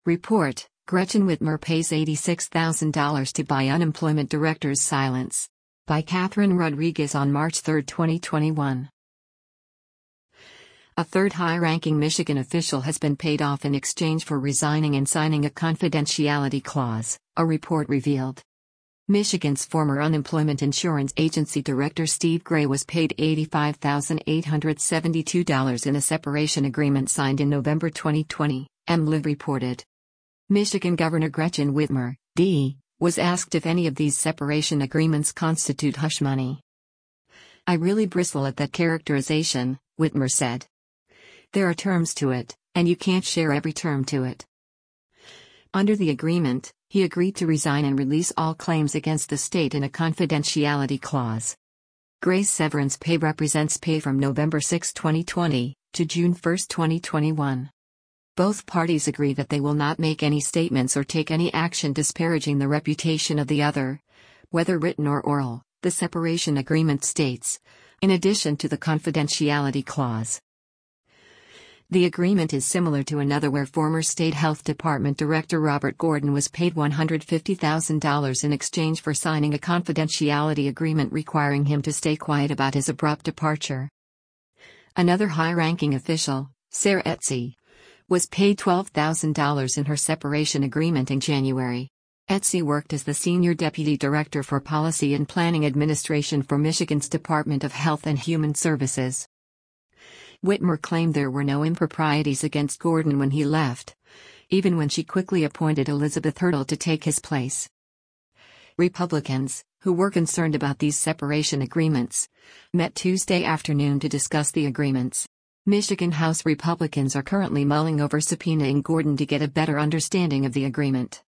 Report: Gretchen Whitmer pays $86,000 to buy unemployment director's silence. By Catherine Rodriguez on March 3, 2021. A third high-ranking Michigan official has been paid off in exchange for resigning and signing a confidentiality clause, a report revealed. Michigan's former unemployment insurance agency director Steve Gray was paid $85,872 in a separation agreement signed in November 2020, MLive reported. Michigan Governor Gretchen Whitmer, D., was asked if any of these separation agreements constitute hush money. "I really bristle at that characterization," Whitmer said. "There are terms to it, and you can't share every term to it." Under the agreement, he agreed to resign and release all claims against the state in a confidentiality clause. Gray's severance pay represents pay from November 6, 2020, to June 1, 2021. Both parties agree that they will not make any statements or take any action disparaging the reputation of the other, whether written or oral, the separation agreement states, in addition to the confidentiality clause. The agreement is similar to another where former State Health Department Director Robert Gordon was paid $150,000 in exchange for signing a confidentiality agreement requiring him to stay quiet about his abrupt departure. Another high-ranking official, Sarah Etzy, was paid $12,000 in her separation agreement in January. Etzy worked as the Senior Deputy Director for Policy and Planning Administration for Michigan's Department of Health and Human Services. Whitmer claimed there were no improprieties against Gordon when he left, even when she quickly appointed Elizabeth Hurdle to take his place. Republicans, who were concerned about these separation agreements, met Tuesday afternoon to discuss the agreements. Michigan House Republicans are currently mulling over subpoenaing Gordon to get a better understanding of the agreement.